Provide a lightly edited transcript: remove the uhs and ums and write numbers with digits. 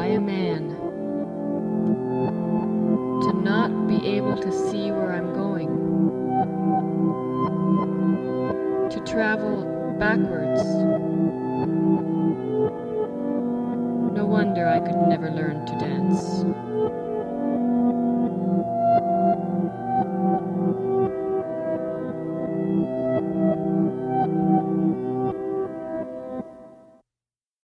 a man. To not be able to see where I'm going. To travel backwards. No wonder I could never learn to dance.